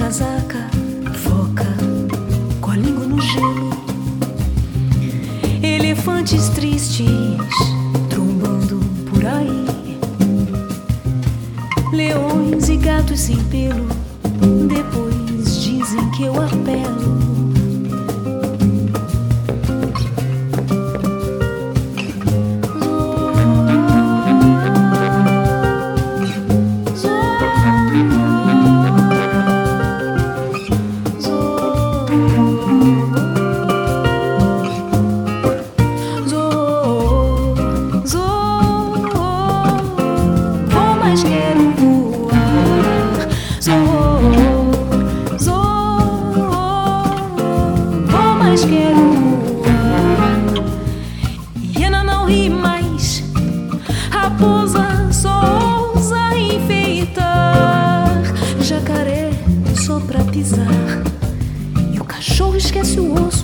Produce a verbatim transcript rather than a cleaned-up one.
casaca, foca com a língua no gelo, elefantes tristes trombando por aí, leões e gatos sem pelo, depois dizem que eu apelo. Mas quero voar. Hiena não ri mais, raposa só ousa enfeitar, jacaré só pra pisar, e o cachorro esquece o osso.